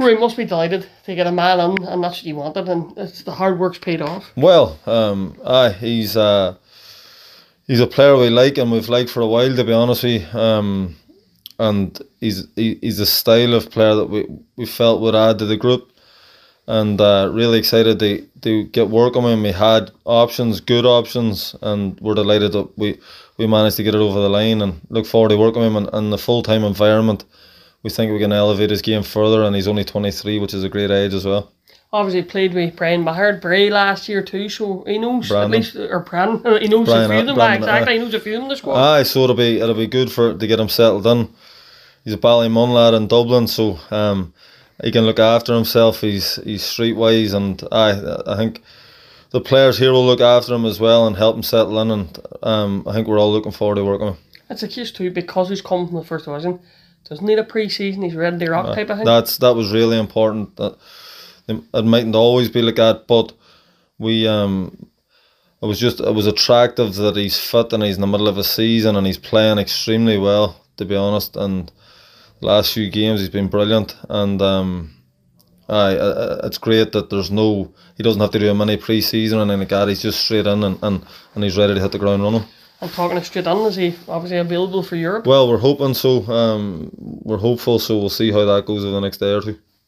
Rory must be delighted to get a man in, and that's what he wanted, and it's the hard work's paid off. Well, he's a player we like and we've liked for a while, to be honest with you. And he's a style of player that we felt would add to the group, and really excited to get working with him. We had options, good options, and we're delighted that we managed to get it over the line, and look forward to working with him in the full-time environment. We think we can elevate his game further, and he's only 23, which is a great age as well. Obviously played with Brian Maher, Bray last year too, so he knows Brandon. at least, or Brandon, he knows a few of them. Exactly, he knows a few of them in the squad. Aye, so it'll be good to get him settled in. He's a Ballymun lad in Dublin, so he can look after himself. He's streetwise, and I think the players here will look after him as well and help him settle in. And I think we're all looking forward to working with him. It's a case too, because he's come from the first division. Doesn't need a pre-season. He's ready to rock type of thing. That was really important. That it mightn't always be like that, but it was attractive that he's fit and he's in the middle of a season and he's playing extremely well, to be honest. And the last few games he's been brilliant, and it's great that he doesn't have to do a mini pre-season or anything like that. He's just straight in and he's ready to hit the ground running. And talking of straight in, is he obviously available for Europe? Well, we're hoping so. We're hopeful, so we'll see how that goes over the next day or two.